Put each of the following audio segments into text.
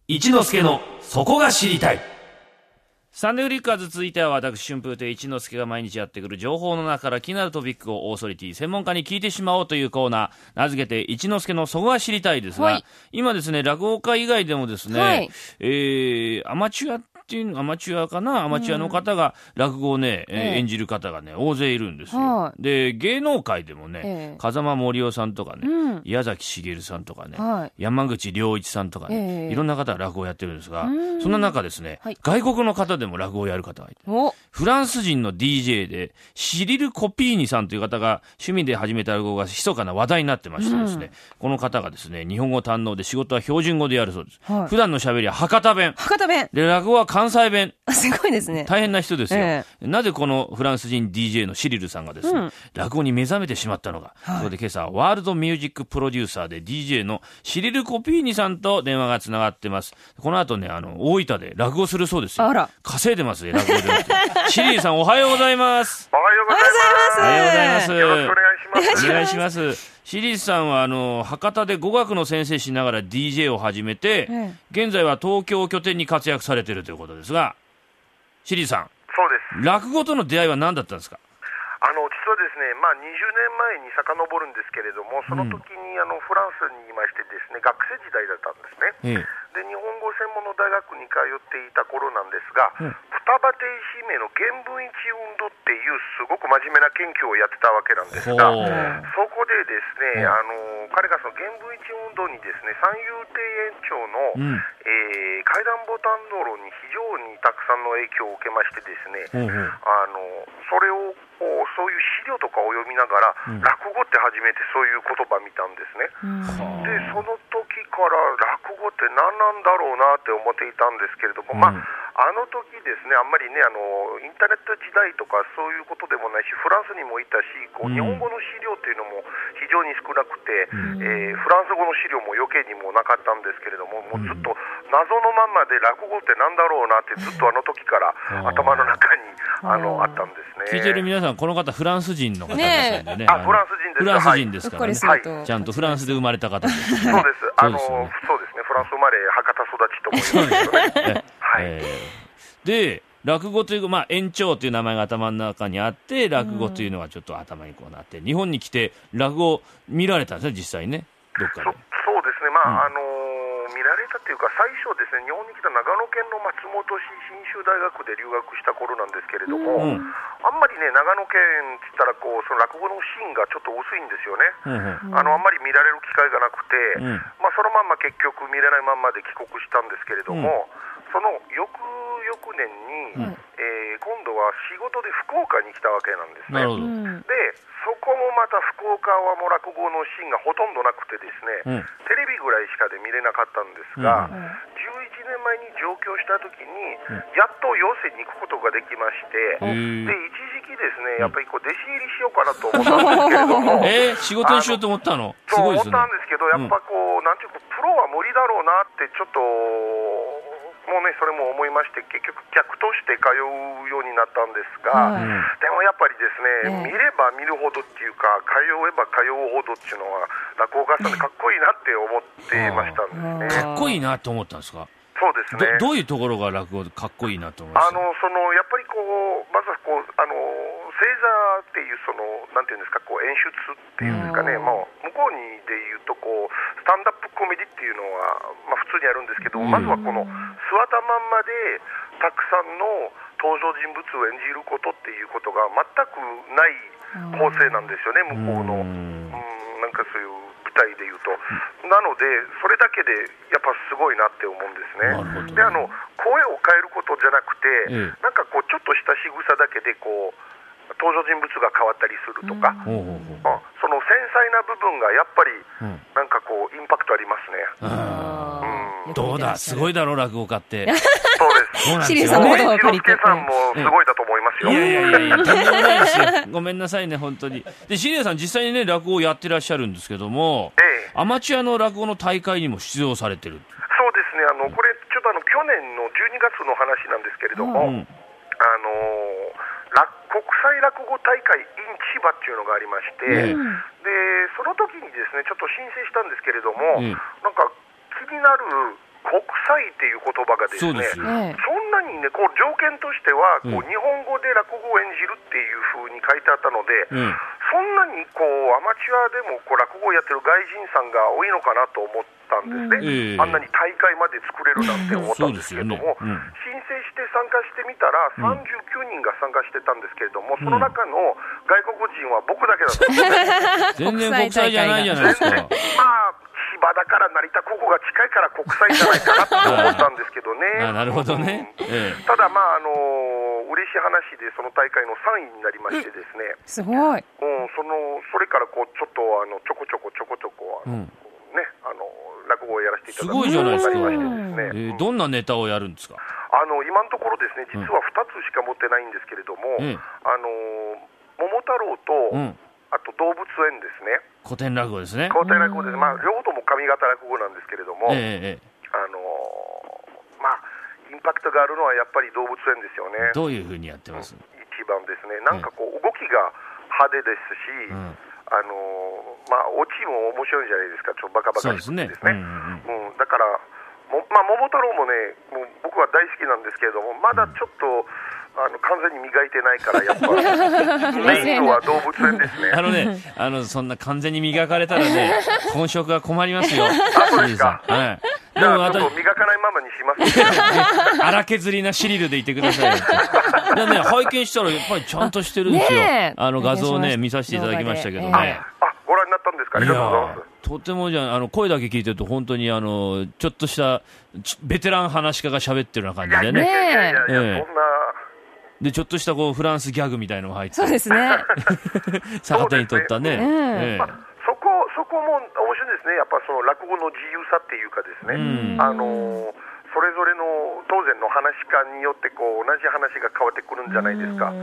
一之助のそこが知りたい。サンデーフリッカーズ、続いては私春風亭一之輔が毎日やってくる情報の中から気になるトピックをオーソリティ専門家に聞いてしまおうというコーナー、名付けて一之輔のそこが知りたいですが、はい、今ですね、落語家以外でもですね、はい、アマチュアの方が落語をね、演じる方がね大勢いるんですよ。で芸能界でもね、風間森夫さんとかね、矢崎茂さんとかね、山口良一さんとかね、いろんな方が落語をやってるんですが、そんな中ですね、外国の方でも落語をやる方がいて、フランス人の DJ でシリル・コピーニさんという方が趣味で始めた落語が密かな話題になってましてですね、この方がですね、日本語堪能で仕事は標準語でやるそうです。普段の喋りは博多弁で、落語は関西弁。 すごいですね。 大変な人ですよ。なぜこのフランス人 DJ のシリルさんがですね、落語に目覚めてしまったのか、そこで今朝ワールドミュージックプロデューサーで DJ のシリル・コピーニさんと電話がつながってます。この後ね、大分で落語するそうですよ。稼いでますね、落語で。シリルさん、おはようございます。 おはようございます。 おはようございます。 よろしくお願いします。 お願いします。シリーズさんは博多で語学の先生しながら DJ を始めて、現在は東京を拠点に活躍されているということですが、シリーズさん、 そうです。 落語との出会いは何だったんですか？ 実はですね、20年前に遡るんですけれども、その時にフランスにいましてですね、学生時代だったんですね。で、日本語専門の大学に通っていた頃なんですが、双葉亭姫の原文一運動っていうすごく真面目な研究をやってたわけなんですが、そこでですね、彼がその原文一運動にですね、三遊亭園長の、怪談ボタン道路に非常にたくさんの影響を受けましてですね、それをそういう資料とかを読みながら、落語って初めてそういう言葉見たんですね。で、その時から落語って何なんだろうなって思っていたんですけれども、あの時ですね、あんまりね、インターネット時代とかそういうことでもないし、フランスにもいたし、日本語の資料っていうのも非常に少なくて、フランス語の資料も余計にもなかったんですけれども、もうずっと謎のままで落語ってなんだろうなってずっとあの時から頭の中にあったんですね。 聞いてる皆さん、この方フランス人の方ですのでね。 フランス人です。 フランス人ですからね。ちゃんとフランスで生まれた方です。 そうです。そうですね。フランス生まれ博多育ちと思いますけどね。 で、落語という延長という名前が頭の中にあって、落語というのがちょっと頭にこうなって、日本に来て落語を見られたんですね、実際ね、どっかで。 そうですね。見られたというか、最初ですね、日本に来た長野県の松本市信州大学で留学した頃なんですけれども、あんまりね、長野県って言ったらその落語のシーンがちょっと薄いんですよね。あんまり見られる機会がなくて、そのまんま結局見れないまんまで帰国したんですけれども、その翌年に、今度は仕事で福岡に来たわけなんですね。で、そこもまた福岡はもう落語のシーンがほとんどなくてですね、テレビぐらいしかで見れなかったんですが、11年前に上京した時に、やっと寄席に行くことができまして、で、一時期ですね、やっぱり弟子入りしようかなと思ったんですけれども、 仕事にしようと思ったの？ そう思ったんですけど、やっぱなんていうか、プロは無理だろうなって、ちょっと、もうね、それも思いまして、結局客として通うようになったんですが、でもやっぱりですね、見れば見るほどっていうか、通えば通うほどっていうのは、落語家さんでかっこいいなって思ってましたんですね。 かっこいいなと思ったんですか？ そうですね。 どういうところが落語でかっこいいなと思いました？ やっぱりまずは正座っていうなんていうんですか、演出っていうんですかね、向こうにで言うとスタンダップコメディっていうのは、普通にあるんですけど、まずは座ったまんまでたくさんの登場人物を演じることっていうことが全くない構成なんですよね、向こうの。なんかそういう舞台で言うと。なので、それだけでやっぱすごいなって思うんですね。で、声を変えることじゃなくて、なんかちょっとした仕草だけで登場人物が変わったりするとか、その繊細な部分がやっぱりなんかインパクトありますね。 どうだ、すごいだろう、落語家って。 そうです。 シリーさんのことを借りて。 一之輔さんもすごいだと思いますよ。 いや、とんでもないですよ。ごめんなさいね、本当に。で、シリーさん実際にね、落語をやってらっしゃるんですけども、アマチュアの落語の大会にも出場されてる。 そうですね。これちょっと去年の12月の話なんですけれども、国際落語大会 in 千葉っていうのがありまして、でその時にですね、ちょっと申請したんですけれども、なんか気になる講国際っていう言葉がですね、そんなにね、こう条件としてはこう日本語で落語を演じるっていうふうに書いてあったので、そんなにこうアマチュアでもこう落語をやってる外人さんが多いのかなと思ったんですね、あんなに大会まで作れるなんて思ったんですけれども、申請して参加してみたら39人が参加してたんですけれども、その中の外国人は僕だけだったんです全然国際じゃないじゃないですか。 まあ千葉だから成田空港が近いから国際じゃないかなと思ったんですけどね。 なるほどね。 ただ嬉しい話でその大会の3位になりましてですね。 すごい。 それからこうちょっとちょこちょこね落語をやらせていただくすごいじゃないですか。 ね、 どんなネタをやるんですか。 今のところですね、実は2つしか持ってないんですけれども、桃太郎と、あと動物園ですね。 古典落語ですね。 古典落語です。まあ両方とも上方落語なんですけれども、まあインパクトがあるのはやっぱり動物園ですよね。 どういうふうにやってます？ 一番ですね。なんかこう動きが派手ですし、まあオチも面白いじゃないですか。ちょっとバカバカしくてですね。だから桃太郎もね、もう僕は大好きなんですけれども、まだちょっと完全に磨いてないからやっぱメインは動物園ですね。 そんな完全に磨かれたらね、本職が困りますよ。 そうですか。でもちょっと磨かないままにします。 荒削りなシリルでいてください。いやね、拝見したらやっぱりちゃんとしてるんですよ。画像をね見させていただきましたけどね。 ご覧になったんですか。ありがとうございます。 とても声だけ聞いてると本当にちょっとしたベテラン話し家が喋ってるような感じでね。 そんなでちょっとしたこうフランスギャグみたいのも入って、 そうですね。 逆手に取ったね。 そこも面白いですね。やっぱその落語の自由さっていうかですね。それぞれの当然の話し家によってこう同じ話が変わってくるんじゃないですか。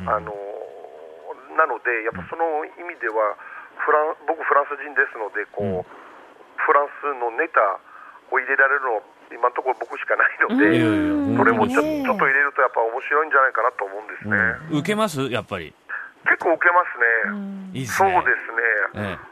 なのでやっぱその意味では僕フランス人ですのでこう、フランスのネタを入れられるの今のところ僕しかないので、それもちょっと入れるとやっぱ面白いんじゃないかなと思うんですね。 受けますやっぱり。 結構受けますね。 いいですね。 そうですね。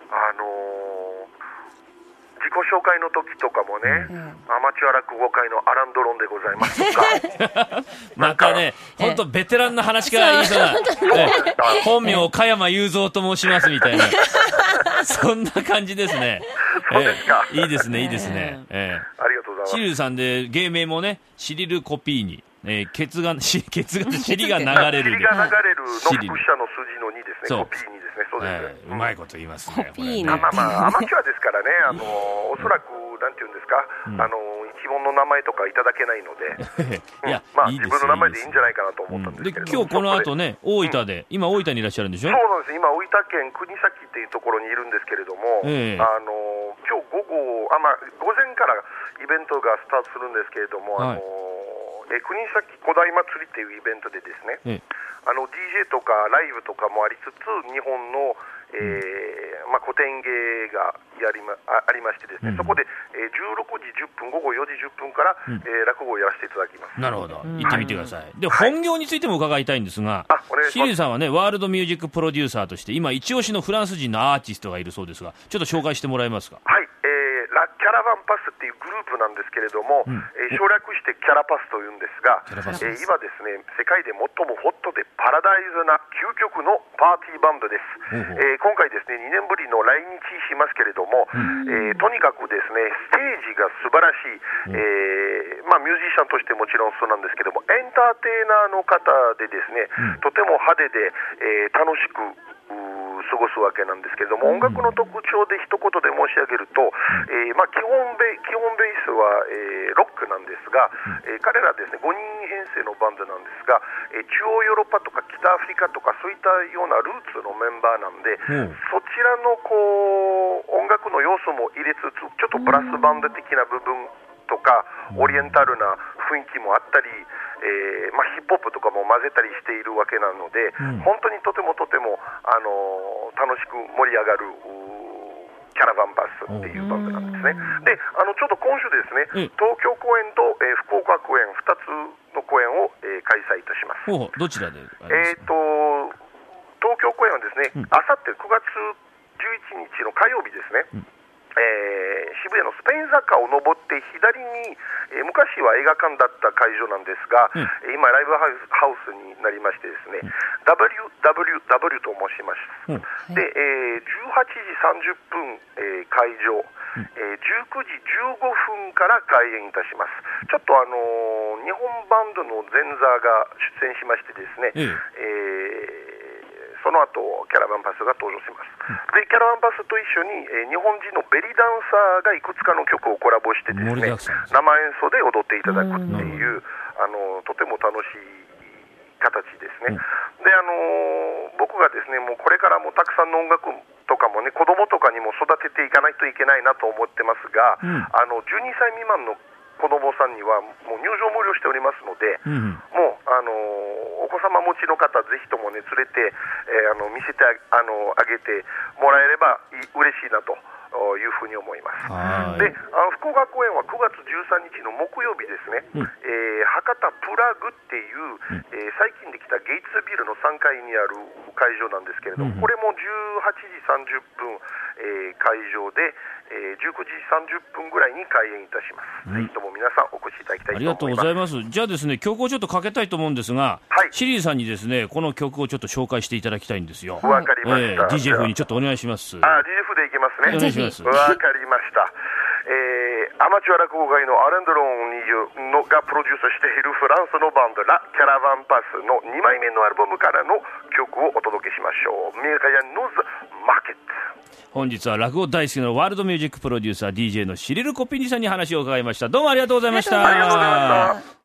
自己紹介の時とかもね、アマチュア落語界のアラン・ドロンでございますとかまたね、本当ベテランの話から言いそうな、本名加山雄三と申しますみたいなそんな感じですね。 そうですか。 いいですね、いいですね。 ありがとうございます。 シリルさんで芸名もね、シリルコピーニ、尻が流れる尻が流れるの副者の数字の2ですね。コピーニですね。そうです。 うまいこと言いますね。 アマチュアですからね。おそらくなんていうんですか、一門の名前とかいただけないので、自分の名前でいいんじゃないかなと思ったんですけど。 今日この後ね、大分で、今大分にいらっしゃるんでしょ。 そうなんです。今大分県国東っていうところにいるんですけれども、今日午前からイベントがスタートするんですけれども、国東古代祭りっていうイベントでですね、DJ とかライブとかもありつつ日本の、古典芸がありましてですね、そこで、16時10分午後4時10分から、落語をやらせていただきます。 なるほど、行ってみてください。で、本業についても伺いたいんですが、シリルさんはね、ワールドミュージックプロデューサーとして今一押しのフランス人のアーティストがいるそうですが、ちょっと紹介してもらえますか。 はい、キャラバンパスっていうグループなんですけれども、省略してキャラパスというんですが、今ですね、世界で最もホットでパラダイズな究極のパーティーバンドです。今回ですね、2年ぶりの来日しますけれども、とにかくですね、ステージが素晴らしい、ミュージシャンとしてもちろんそうなんですけども、エンターテイナーの方でですね、とても派手で、楽しく過ごすわけなんですけれども、音楽の特徴で一言で申し上げると、基本ベースは、ロックなんですが、彼らですね、5人編成のバンドなんですが、中央ヨーロッパとか北アフリカとかそういったようなルーツのメンバーなんで、そちらのこう音楽の要素も入れつつ、ちょっとブラスバンド的な部分とかオリエンタルな雰囲気もあったり、ヒップホップとかも混ぜたりしているわけなので、本当にとても楽しく盛り上がるキャラバンバスっていうバンドなんですね。で、ちょっと今週ですね、東京公演と、福岡公演2つの公演を、開催いたします。 どちらで？ 東京公演はですね、あさって9月11日の火曜日ですね、 渋谷のスペイン坂を登って左に、昔は映画館だった会場なんですが、今ライブハウスになりましてですね、WWW と申します、で、18時30分、会場、19時15分から開演いたします。ちょっと日本バンドの前座が出演しましてですね、その後キャラバンパスが登場します。でキャラバンパスと一緒に、日本人のベリーダンサーがいくつかの曲をコラボしてですね、生演奏で踊っていただくっていう、とても楽しい形ですね。で僕がですね、もうこれからもたくさんの音楽とかもね、子供とかにも育てていかないといけないなと思ってますが、12歳未満の子供さんにはもう入場無料しておりますので、もうお子様持ちの方、ぜひともね連れて、見せてあげてもらえれば嬉しいなというふうに思います。で福岡公演は9月13日の木曜日ですね、博多プラグっていう、最近できたゲイツビルの3階にある会場なんですけれども、これも18時30分、会場で、19時30分ぐらいに開演いたします。ぜひとも皆さんお越しいただきたいと思います。 ありがとうございます。じゃあですね、曲をちょっとかけたいと思うんですが、シリーさんにですね、この曲をちょっと紹介していただきたいんですよ。 わかりました。 DJ 風にちょっとお願いします。 DJ 風でいきますね。 お願いします。 わかりました。アマチュア落語界のアレンドロンのがプロデュースしているフランスのバンドラ・キャラバンパスの2枚目のアルバムからの曲をお届けしましょう。ミルカヤノズ・マーケット。 本日は落語大好きなワールドミュージックプロデューサー DJ のシリル・コピニさんに話を伺いました。どうもありがとうございました。 ありがとうございました。